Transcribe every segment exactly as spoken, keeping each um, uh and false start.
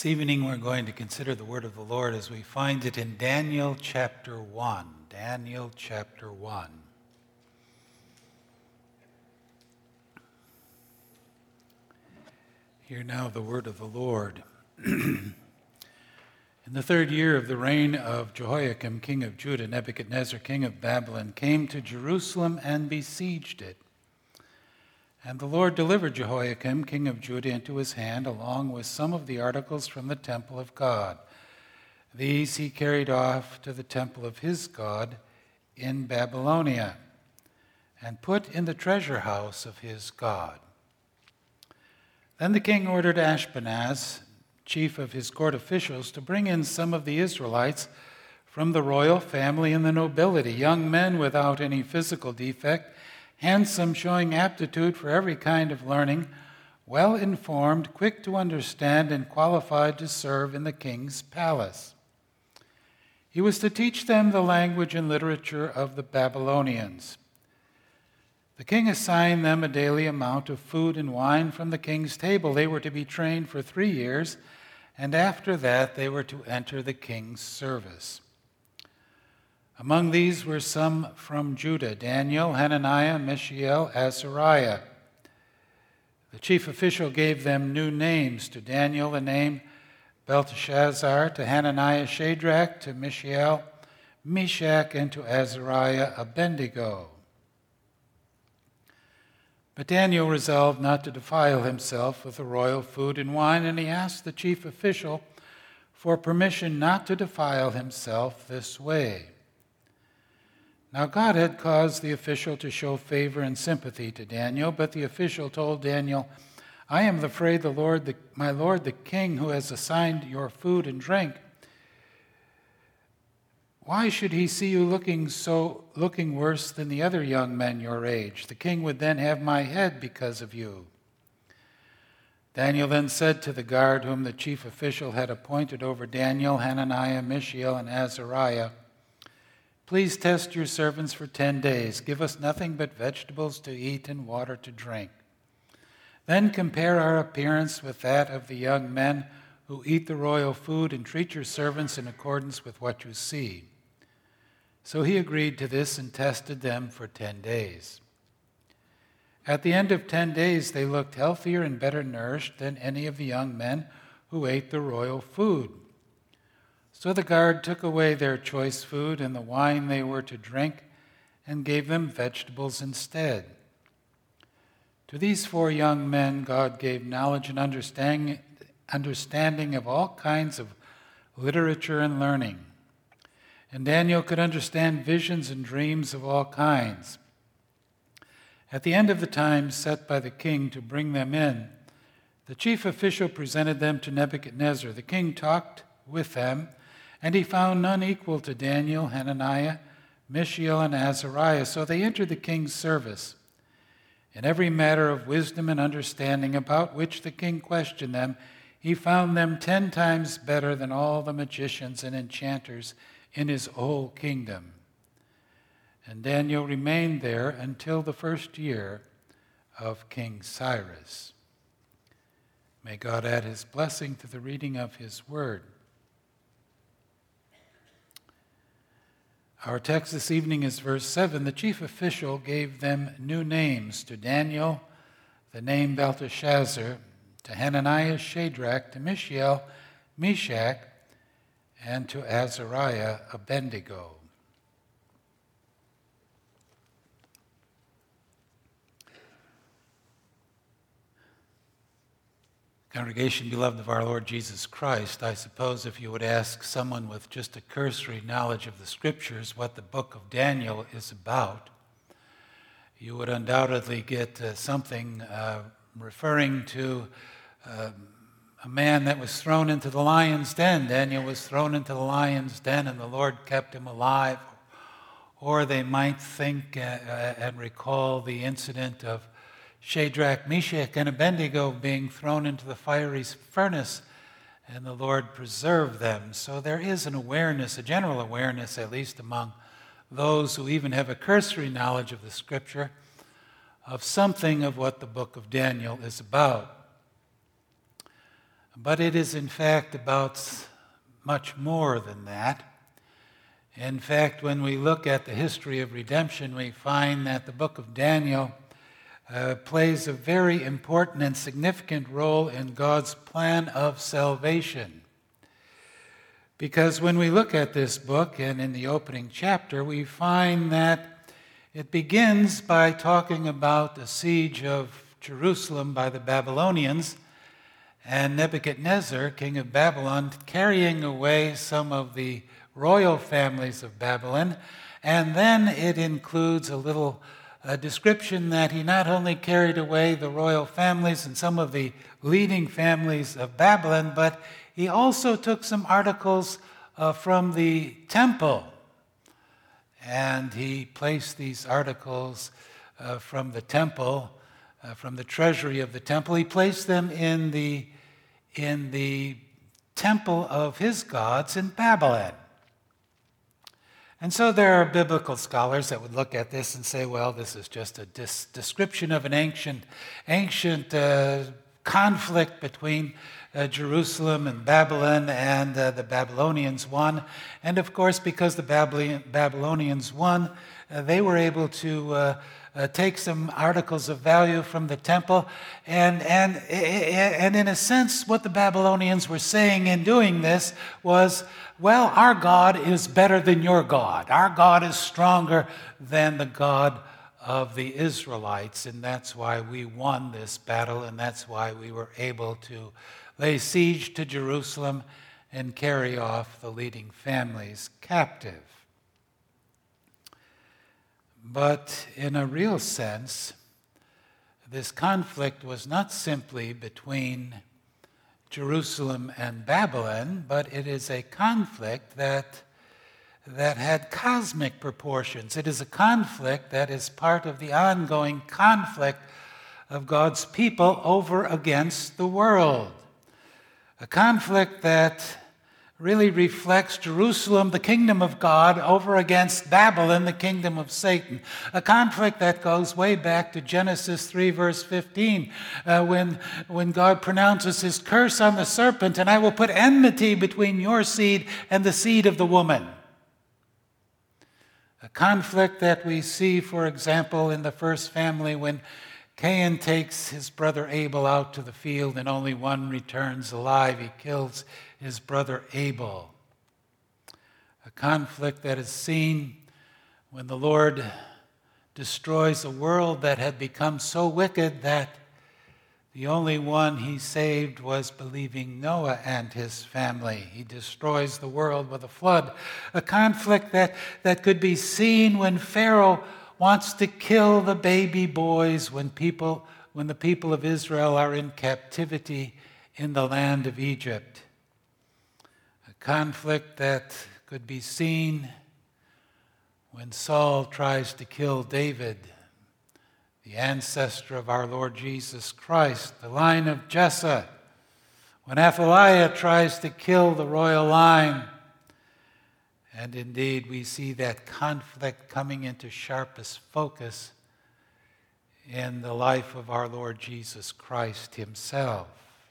This evening we're going to consider the word of the Lord as we find it in Daniel chapter one. Daniel chapter one. Hear now the word of the Lord. In the third year of the reign of Jehoiakim, king of Judah, Nebuchadnezzar, king of Babylon, came to Jerusalem and besieged it. And the Lord delivered Jehoiakim, king of Judah, into his hand, along with some of the articles from the temple of God. These he carried off to the temple of his God in Babylonia, and put in the treasure house of his God. Then the king ordered Ashpenaz, chief of his court officials, to bring in some of the Israelites from the royal family and the nobility, young men without any physical defect, handsome, showing aptitude for every kind of learning, well-informed, quick to understand, and qualified to serve in the king's palace. He was to teach them the language and literature of the Babylonians. The king assigned them a daily amount of food and wine from the king's table. They were to be trained for three years, and after that they were to enter the king's service. Among these were some from Judah: Daniel, Hananiah, Mishael, Azariah. The chief official gave them new names: to Daniel the name Belteshazzar, to Hananiah Shadrach, to Mishael Meshach, and to Azariah Abednego. But Daniel resolved not to defile himself with the royal food and wine, and he asked the chief official for permission not to defile himself this way. Now God had caused the official to show favor and sympathy to Daniel, but the official told Daniel, "I am afraid the Lord, the, my lord the king, who has assigned your food and drink. Why should he see you looking so looking worse than the other young men your age? The king would then have my head because of you." Daniel then said to the guard whom the chief official had appointed over Daniel, Hananiah, Mishael, and Azariah, "Please test your servants for ten days. Give us nothing but vegetables to eat and water to drink. Then compare our appearance with that of the young men who eat the royal food, and treat your servants in accordance with what you see." So he agreed to this and tested them for ten days. At the end of ten days, they looked healthier and better nourished than any of the young men who ate the royal food. So the guard took away their choice food and the wine they were to drink, and gave them vegetables instead. To these four young men God gave knowledge and understanding, understanding of all kinds of literature and learning. And Daniel could understand visions and dreams of all kinds. At the end of the time set by the king to bring them in, the chief official presented them to Nebuchadnezzar. The king talked with them, and he found none equal to Daniel, Hananiah, Mishael, and Azariah. So they entered the king's service. In every matter of wisdom and understanding about which the king questioned them, he found them ten times better than all the magicians and enchanters in his whole kingdom. And Daniel remained there until the first year of King Cyrus. May God add his blessing to the reading of his word. Our text this evening is verse seven. The chief official gave them new names: to Daniel, the name Belteshazzar; to Hananiah, Shadrach; to Mishael, Meshach; and to Azariah, Abednego. Congregation, beloved of our Lord Jesus Christ, I suppose if you would ask someone with just a cursory knowledge of the Scriptures what the book of Daniel is about, you would undoubtedly get uh, something uh, referring to uh, a man that was thrown into the lion's den. Daniel was thrown into the lion's den and the Lord kept him alive. Or they might think uh, uh, and recall the incident of Shadrach, Meshach, and Abednego being thrown into the fiery furnace, and the Lord preserved them. So there is an awareness, a general awareness, at least among those who even have a cursory knowledge of the Scripture, of something of what the book of Daniel is about. But it is in fact about much more than that. In fact, when we look at the history of redemption, we find that the book of Daniel uh, plays a very important and significant role in God's plan of salvation. Because when we look at this book, and in the opening chapter, we find that it begins by talking about the siege of Jerusalem by the Babylonians, and Nebuchadnezzar, king of Babylon, carrying away some of the royal families of Babylon. And then it includes a little uh, description that he not only carried away the royal families and some of the leading families of Babylon, but he also took some articles uh, from the temple. And he placed these articles uh, from the temple, uh, from the treasury of the temple. He placed them in the, in the temple of his gods in Babylon. And so there are biblical scholars that would look at this and say, well, this is just a dis- description of an ancient, ancient uh, conflict between uh, Jerusalem and Babylon, and uh, the Babylonians won. And of course, because the Babylon- Babylonians won, uh, they were able to uh, uh, take some articles of value from the temple. And, and, and in a sense, what the Babylonians were saying in doing this was, well, our God is better than your God. Our God is stronger than the God of the Israelites, and that's why we won this battle, and that's why we were able to lay siege to Jerusalem and carry off the leading families captive. But in a real sense, this conflict was not simply between Jerusalem and Babylon, but it is a conflict that, that had cosmic proportions. It is a conflict that is part of the ongoing conflict of God's people over against the world. A conflict that really reflects Jerusalem, the kingdom of God, over against Babylon, the kingdom of Satan. A conflict that goes way back to Genesis three, verse fifteen, uh, when, when God pronounces his curse on the serpent, and I will put enmity between your seed and the seed of the woman. A conflict that we see, for example, in the first family when Cain takes his brother Abel out to the field and only one returns alive. He kills his brother Abel. A conflict that is seen when the Lord destroys a world that had become so wicked that the only one he saved was believing Noah and his family. He destroys the world with a flood. A conflict that, that could be seen when Pharaoh wants to kill the baby boys when people, when the people of Israel are in captivity in the land of Egypt. A conflict that could be seen when Saul tries to kill David, the ancestor of our Lord Jesus Christ, the line of Jesse, when Athaliah tries to kill the royal line. And indeed, we see that conflict coming into sharpest focus in the life of our Lord Jesus Christ himself.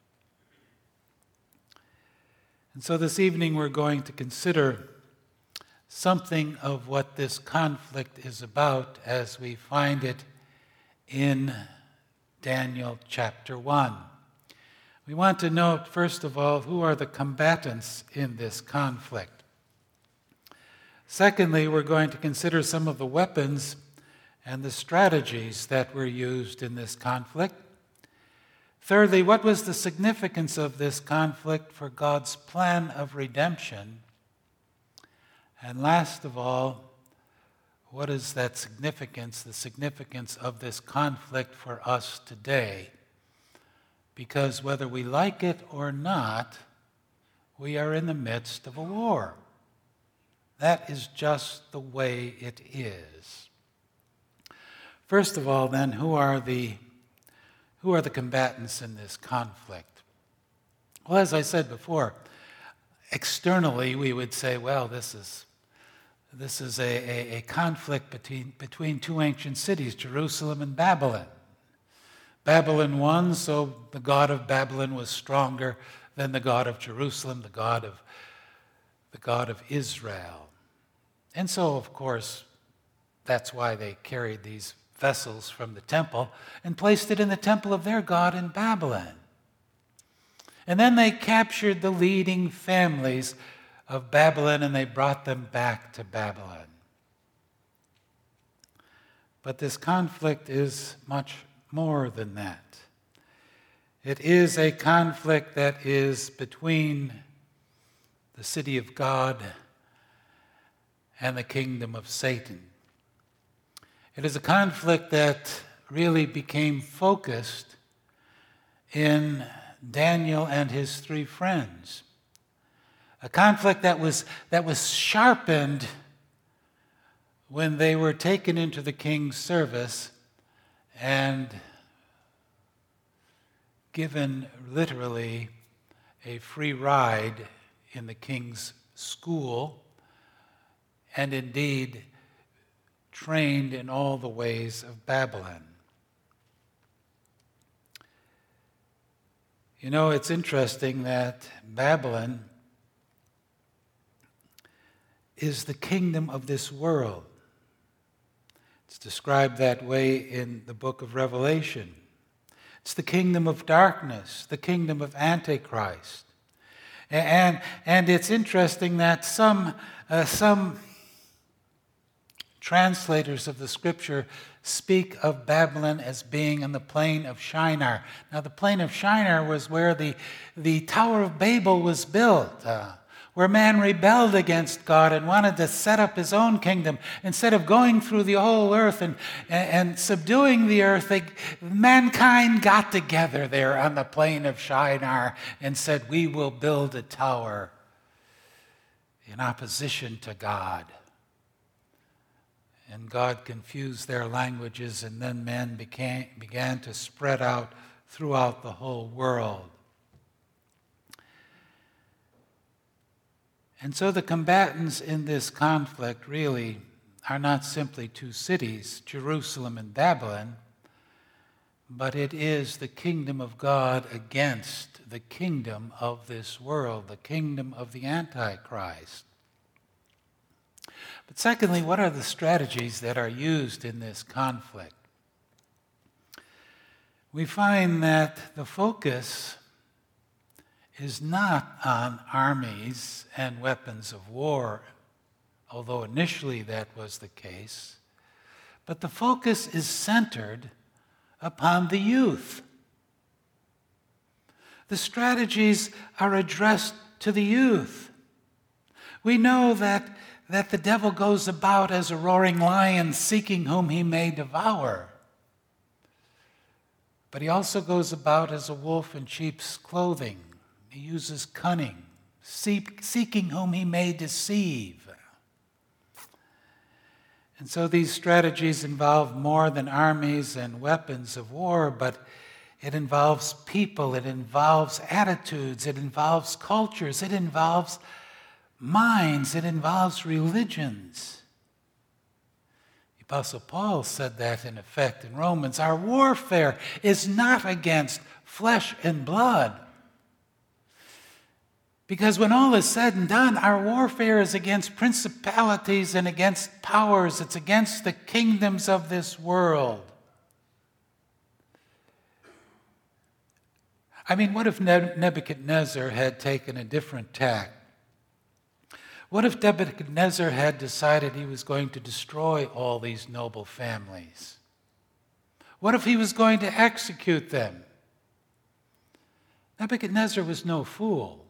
And so this evening we're going to consider something of what this conflict is about as we find it in Daniel chapter one. We want to note, first of all, who are the combatants in this conflict. Secondly, we're going to consider some of the weapons and the strategies that were used in this conflict. Thirdly, what was the significance of this conflict for God's plan of redemption? And last of all, what is that significance, the significance of this conflict for us today? Because whether we like it or not, we are in the midst of a war. That is just the way it is. First of all, then, who are the who are the combatants in this conflict? Well, as I said before, externally we would say, well, this is this is a, a, a conflict between between two ancient cities, Jerusalem and Babylon. Babylon won, so the god of Babylon was stronger than the God of Jerusalem, the God of the God of Israel. And so, of course, that's why they carried these vessels from the temple and placed it in the temple of their God in Babylon. And then they captured the leading families of Babylon and they brought them back to Babylon. But this conflict is much more than that. It is a conflict that is between the city of God and the kingdom of Satan. It is a conflict that really became focused in Daniel and his three friends. A conflict that was, that was sharpened when they were taken into the king's service and given literally a free ride in the king's school, and indeed trained in all the ways of Babylon. You know, it's interesting that Babylon is the kingdom of this world. It's described that way in the book of Revelation. It's the kingdom of darkness, the kingdom of Antichrist. And, and it's interesting that some, uh, some translators of the scripture speak of Babylon as being in the plain of Shinar. Now, the plain of Shinar was where the, the Tower of Babel was built, uh, where man rebelled against God and wanted to set up his own kingdom. Instead of going through the whole earth and, and, and subduing the earth, they, mankind got together there on the plain of Shinar and said, we will build a tower in opposition to God. And God confused their languages, and then men became, began to spread out throughout the whole world. And so the combatants in this conflict really are not simply two cities, Jerusalem and Babylon, but it is the kingdom of God against the kingdom of this world, the kingdom of the Antichrist. But secondly, what are the strategies that are used in this conflict? We find that the focus is not on armies and weapons of war, although initially that was the case, but the focus is centered upon the youth. The strategies are addressed to the youth. We know that that the devil goes about as a roaring lion seeking whom he may devour. But he also goes about as a wolf in sheep's clothing. He uses cunning, seek, seeking whom he may deceive. And so these strategies involve more than armies and weapons of war, but it involves people, it involves attitudes, it involves cultures, it involves minds, it involves religions. The Apostle Paul said that in effect in Romans. Our warfare is not against flesh and blood. Because when all is said and done, our warfare is against principalities and against powers. It's against the kingdoms of this world. I mean, what if Nebuchadnezzar had taken a different tack? What if Nebuchadnezzar had decided he was going to destroy all these noble families? What if he was going to execute them? Nebuchadnezzar was no fool.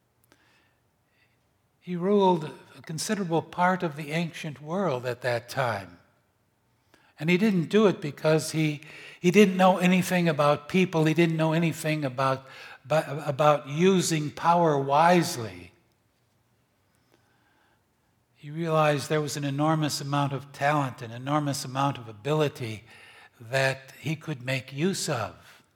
He ruled a considerable part of the ancient world at that time. And he didn't do it because he, he didn't know anything about people. He didn't know anything about, about using power wisely. He realized there was an enormous amount of talent, an enormous amount of ability that he could make use of.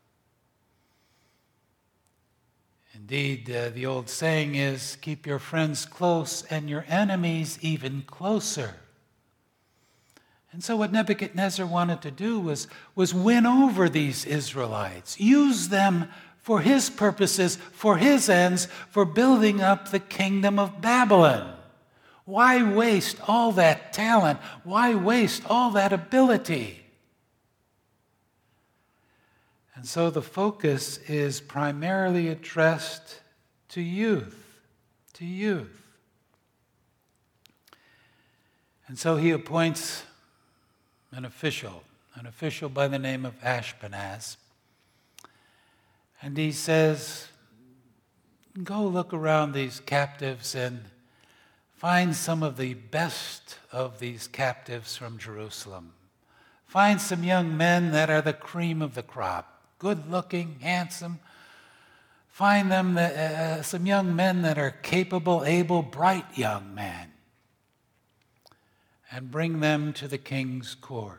Indeed, uh, the old saying is, keep your friends close and your enemies even closer. And so what Nebuchadnezzar wanted to do was, was win over these Israelites, use them for his purposes, for his ends, for building up the kingdom of Babylon. Why waste all that talent? Why waste all that ability? And so the focus is primarily addressed to youth, to youth. And so he appoints an official, an official by the name of Ashpenaz. And he says, go look around these captives and find some of the best of these captives from Jerusalem. Find some young men that are the cream of the crop, good-looking, handsome. Find them uh, some young men that are capable, able, bright young men, and bring them to the king's court.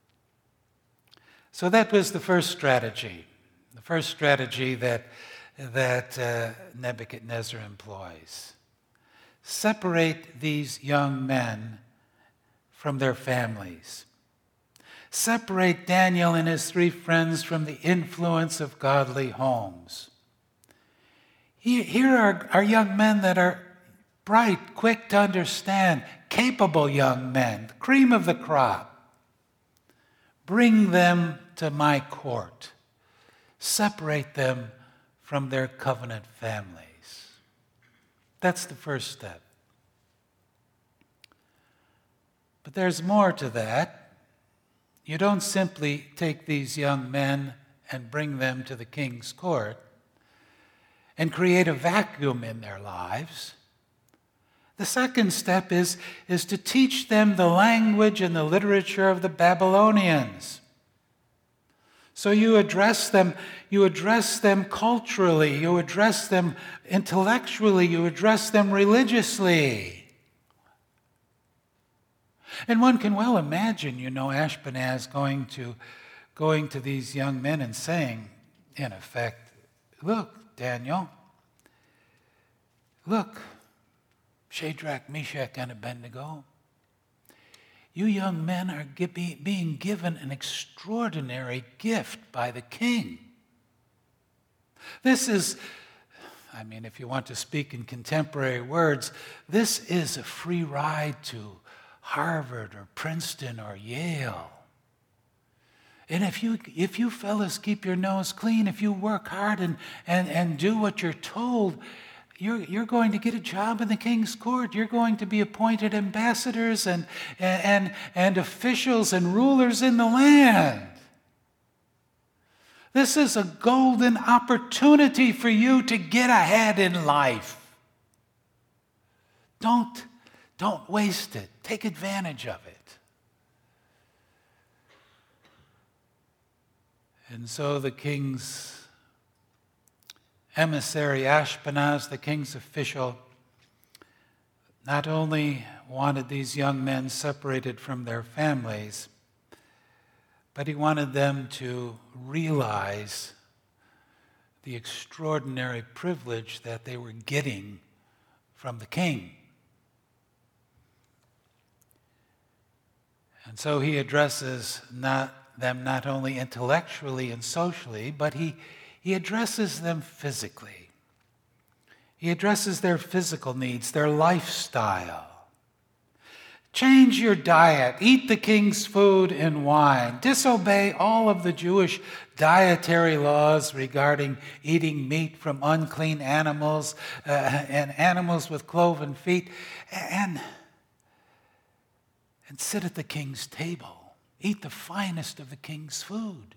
So that was the first strategy, the first strategy that, that uh, Nebuchadnezzar employs. Separate these young men from their families. Separate Daniel and his three friends from the influence of godly homes. Here are, are young men that are bright, quick to understand, capable young men, the cream of the crop. Bring them to my court. Separate them from their covenant families. That's the first step. But there's more to that. You don't simply take these young men and bring them to the king's court and create a vacuum in their lives. The second step is, is to teach them the language and the literature of the Babylonians. So you address them, you address them culturally, you address them intellectually, you address them religiously. And one can well imagine, you know, Ashpenaz going to, going to these young men and saying, in effect, look, Daniel, look, Shadrach, Meshach, and Abednego, you young men are being given an extraordinary gift by the king. This is, I mean, if you want to speak in contemporary words, this is a free ride to Harvard or Princeton or Yale. And if you if you fellas keep your nose clean, if you work hard and, and, and do what you're told, You're, you're going to get a job in the king's court. You're going to be appointed ambassadors and, and, and officials and rulers in the land. This is a golden opportunity for you to get ahead in life. Don't, don't waste it. Take advantage of it. And so the king's emissary Ashpenaz, the king's official, not only wanted these young men separated from their families, but he wanted them to realize the extraordinary privilege that they were getting from the king. And so he addresses not, them not only intellectually and socially, but he He addresses them physically. He addresses their physical needs, their lifestyle. Change your diet. Eat the king's food and wine. Disobey all of the Jewish dietary laws regarding eating meat from unclean animals uh, and animals with cloven feet. And, and sit at the king's table. Eat the finest of the king's food.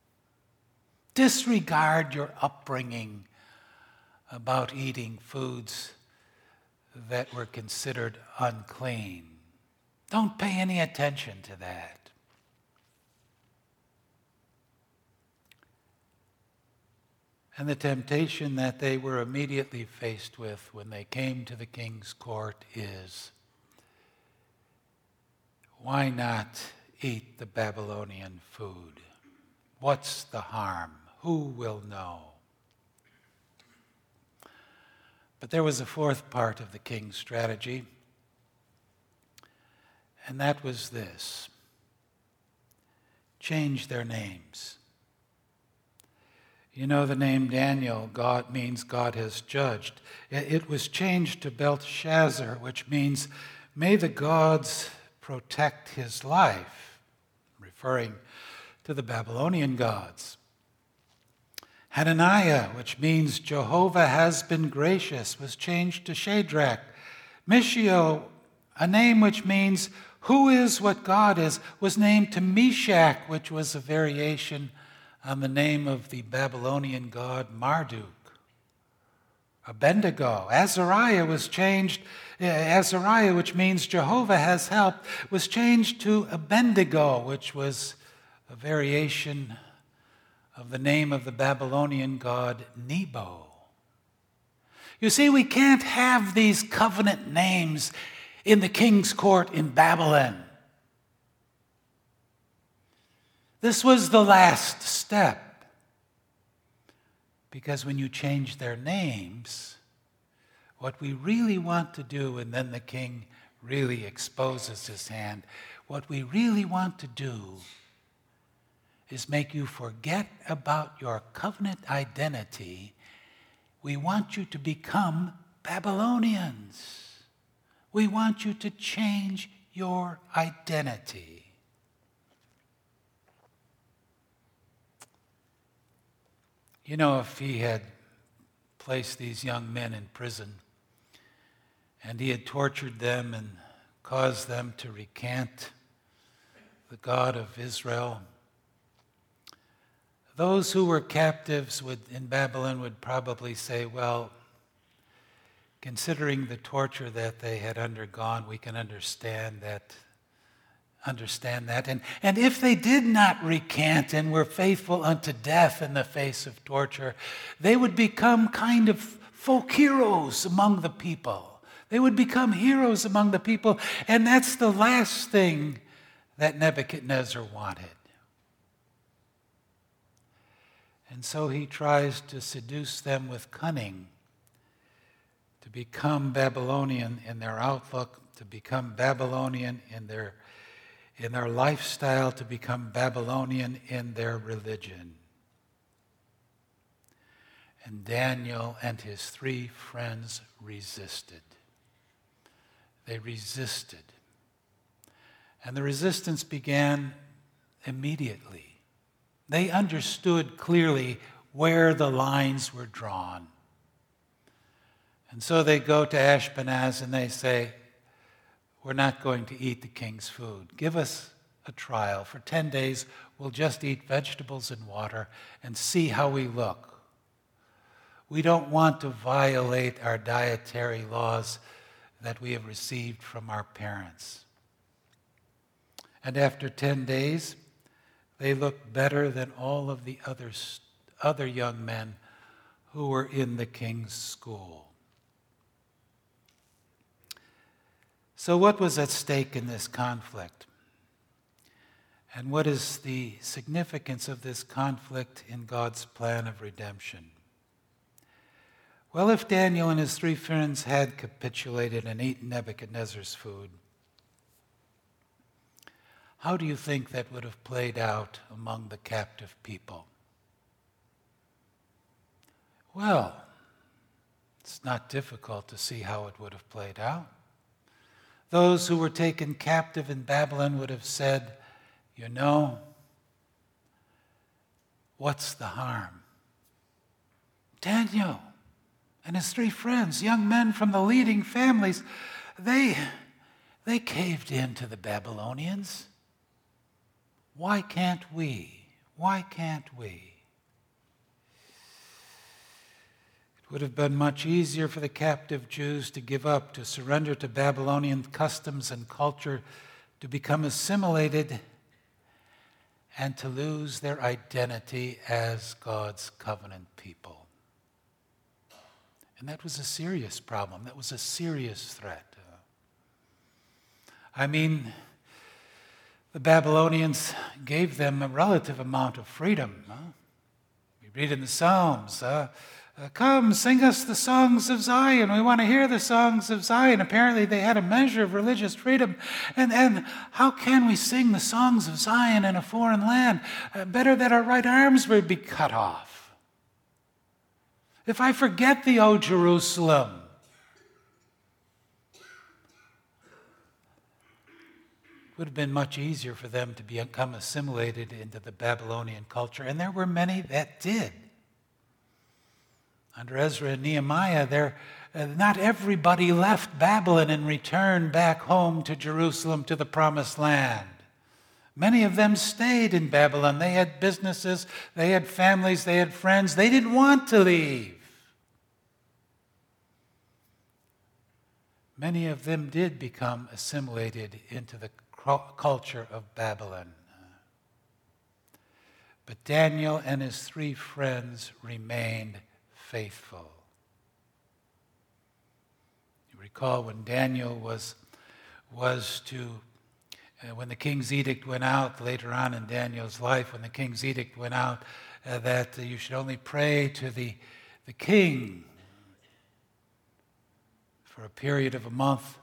Disregard your upbringing about eating foods that were considered unclean. Don't pay any attention to that. And the temptation that they were immediately faced with when they came to the king's court is, why not eat the Babylonian food? What's the harm? Who will know? But there was a fourth part of the king's strategy, and that was this: change their names. You know, the name Daniel, God means God has judged. It was changed to Belteshazzar, which means may the gods protect his life, referring to the Babylonian gods. Hananiah, which means Jehovah has been gracious, was changed to Shadrach. Mishael, a name which means who is what God is, was named to Meshach, which was a variation on the name of the Babylonian god Marduk. Abednego. Azariah was changed, Azariah, which means Jehovah has helped, was changed to Abednego, which was a variation of the name of the Babylonian god Nebo. You see, we can't have these covenant names in the king's court in Babylon. This was the last step. Because when you change their names, what we really want to do, and then the king really exposes his hand, what we really want to do is make you forget about your covenant identity. We want you to become Babylonians. We want you to change your identity. You know, if he had placed these young men in prison and he had tortured them and caused them to recant the God of Israel, those who were captives would, in Babylon would probably say, well, considering the torture that they had undergone, we can understand that. Understand that. And, and if they did not recant and were faithful unto death in the face of torture, they would become kind of folk heroes among the people. They would become heroes among the people. And that's the last thing that Nebuchadnezzar wanted. And so he tries to seduce them with cunning to become Babylonian in their outlook, to become Babylonian in their in their lifestyle, to become Babylonian in their religion. And Daniel and his three friends resisted. They resisted. And the resistance began immediately. They understood clearly where the lines were drawn. And so they go to Ashpenaz and they say, we're not going to eat the king's food. Give us a trial. For ten days, we'll just eat vegetables and water and see how we look. We don't want to violate our dietary laws that we have received from our parents. And after ten days, they looked better than all of the other, other young men who were in the king's school. So what was at stake in this conflict? And what is the significance of this conflict in God's plan of redemption? Well, if Daniel and his three friends had capitulated and eaten Nebuchadnezzar's food, how do you think that would have played out among the captive people? Well, it's not difficult to see how it would have played out. Those who were taken captive in Babylon would have said, you know, what's the harm? Daniel and his three friends, young men from the leading families, they, they caved in to the Babylonians. Why can't we? Why can't we? It would have been much easier for the captive Jews to give up, to surrender to Babylonian customs and culture, to become assimilated, and to lose their identity as God's covenant people. And that was a serious problem. That was a serious threat. I mean, the Babylonians gave them a relative amount of freedom. Huh? We read in the Psalms, uh, Uh, come, sing us the songs of Zion. We want to hear the songs of Zion. Apparently they had a measure of religious freedom. And, and how can we sing the songs of Zion in a foreign land? Uh, better that our right arms would be cut off. If I forget thee, O Jerusalem, it would have been much easier for them to become assimilated into the Babylonian culture, and there were many that did. Under Ezra and Nehemiah, there, uh, not everybody left Babylon and returned back home to Jerusalem, to the Promised Land. Many of them stayed in Babylon. They had businesses, they had families, they had friends. They didn't want to leave. Many of them did become assimilated into the culture of Babylon. But Daniel and his three friends remained faithful. You recall when Daniel was, was to, uh, when the king's edict went out later on in Daniel's life, when the king's edict went out, uh, that uh, you should only pray to the, the king for a period of a month.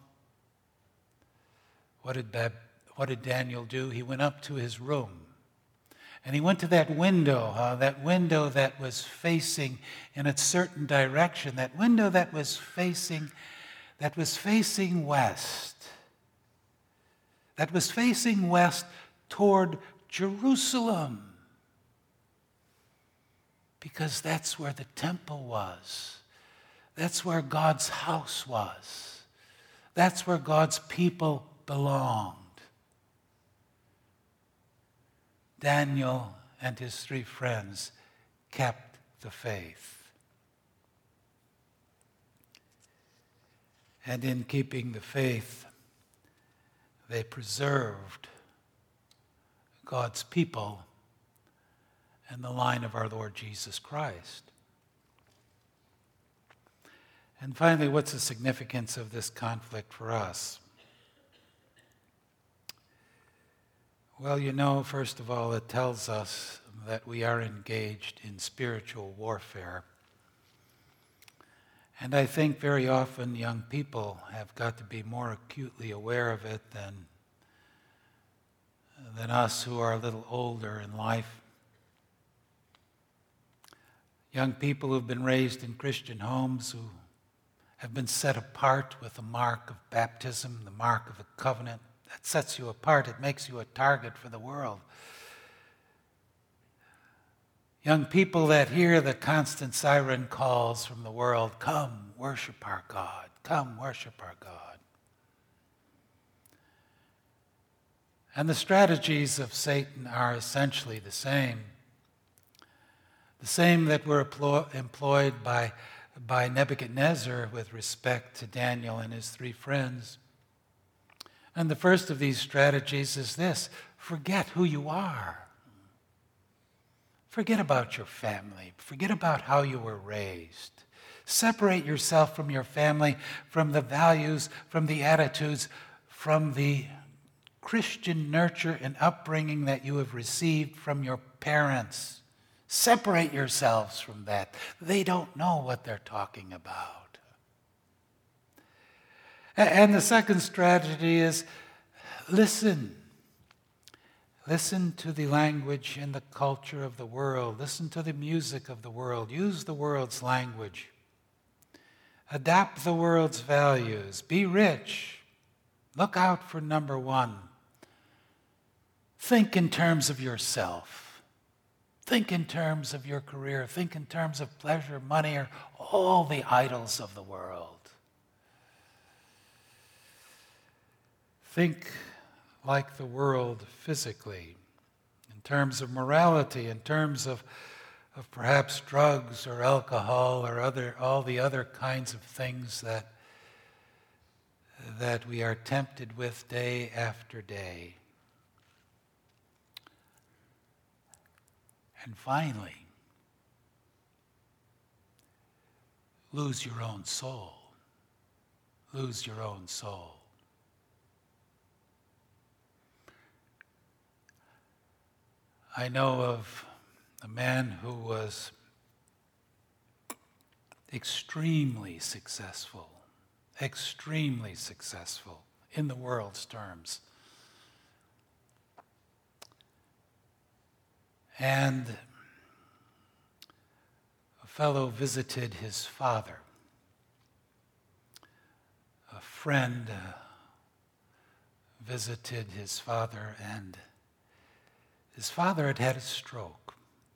What did, Bab- what did Daniel do? He went up to his room. And he went to that window, uh, that window that was facing in a certain direction, that window that was facing, that was facing west, that was facing west toward Jerusalem, because that's where the temple was. That's where God's house was. That's where God's people belonged. Daniel and his three friends kept the faith. And in keeping the faith, they preserved God's people and the line of our Lord Jesus Christ. And finally, what's the significance of this conflict for us? Well, you know, first of all, it tells us that we are engaged in spiritual warfare. And I think very often young people have got to be more acutely aware of it than, than us who are a little older in life. Young people who've been raised in Christian homes, who have been set apart with the mark of baptism, the mark of the covenant. That sets you apart. It makes you a target for the world. Young people that hear the constant siren calls from the world, come, worship our God. Come, worship our God. And the strategies of Satan are essentially the same. The same that were employed by, by Nebuchadnezzar with respect to Daniel and his three friends. And the first of these strategies is this: forget who you are. Forget about your family. Forget about how you were raised. Separate yourself from your family, from the values, from the attitudes, from the Christian nurture and upbringing that you have received from your parents. Separate yourselves from that. They don't know what they're talking about. And the second strategy is listen. Listen to the language and the culture of the world. Listen to the music of the world. Use the world's language. Adapt the world's values. Be rich. Look out for number one. Think in terms of yourself. Think in terms of your career. Think in terms of pleasure, money, or all the idols of the world. Think like the world physically, in terms of morality, in terms of, of perhaps drugs or alcohol or other all the other kinds of things that, that we are tempted with day after day. And finally, lose your own soul. Lose your own soul. I know of a man who was extremely successful, extremely successful in the world's terms. And a fellow visited his father. A friend uh, visited his father, and his father had had a stroke.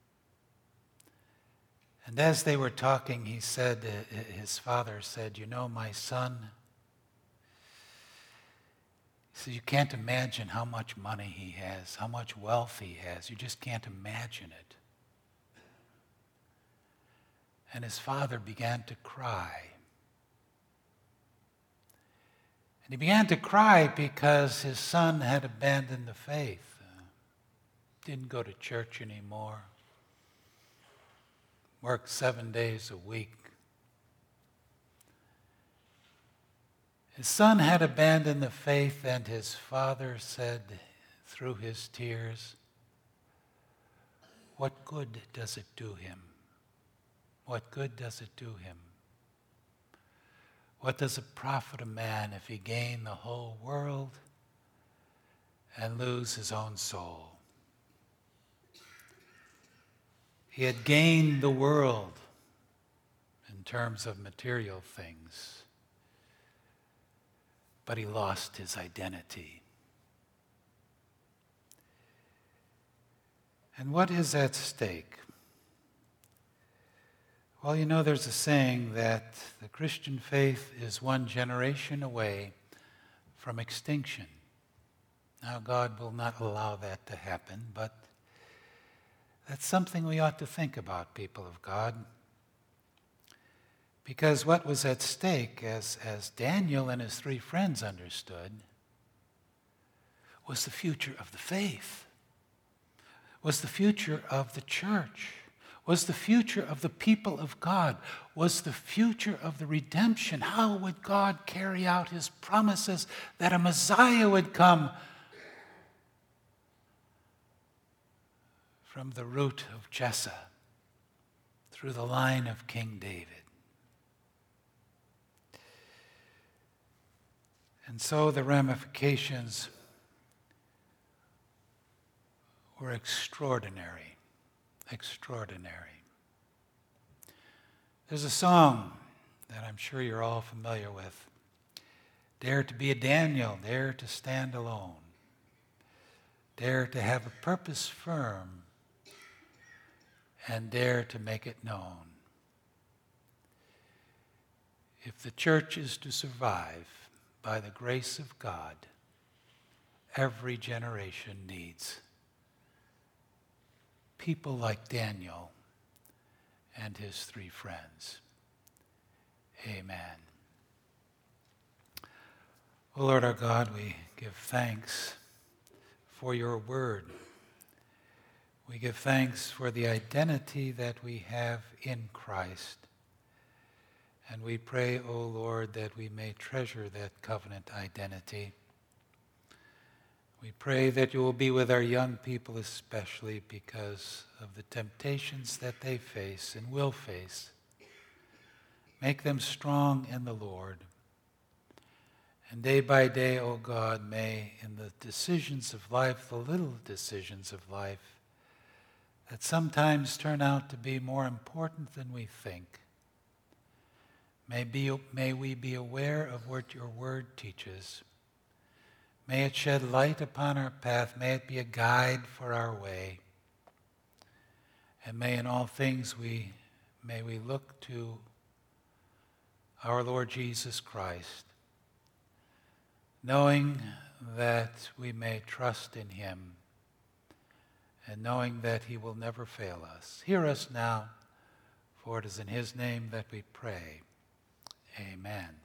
And as they were talking, he said, uh, his father said, "You know, my son," he said, "you can't imagine how much money he has, how much wealth he has. You just can't imagine it." And his father began to cry. And he began to cry because his son had abandoned the faith, uh, didn't go to church anymore, worked seven days a week. His son had abandoned the faith, and his father said through his tears, "What good does it do him? What good does it do him? What does it profit a man if he gain the whole world and lose his own soul?" He had gained the world in terms of material things, but he lost his identity. And what is at stake? Well, you know, there's a saying that the Christian faith is one generation away from extinction. Now, God will not allow that to happen, but that's something we ought to think about, people of God. Because what was at stake, as, as Daniel and his three friends understood, was the future of the faith, was the future of the church, was the future of the people of God, was the future of the redemption. How would God carry out his promises that a Messiah would come from the root of Jesse, through the line of King David? And so the ramifications were extraordinary, extraordinary. There's a song that I'm sure you're all familiar with. Dare to be a Daniel, dare to stand alone, dare to have a purpose firm, and dare to make it known. If the church is to survive by the grace of God, every generation needs people like Daniel and his three friends. Amen. O Lord our God, we give thanks for your word. We give thanks for the identity that we have in Christ. And we pray, O Lord, that we may treasure that covenant identity. We pray that you will be with our young people especially because of the temptations that they face and will face. Make them strong in the Lord. And day by day, O God, may in the decisions of life, the little decisions of life, that sometimes turn out to be more important than we think, may, be, may we be aware of what your word teaches. May it shed light upon our path. May it be a guide for our way. And may in all things we, may we look to our Lord Jesus Christ, knowing that we may trust in him and knowing that he will never fail us. Hear us now, for it is in his name that we pray. Amen.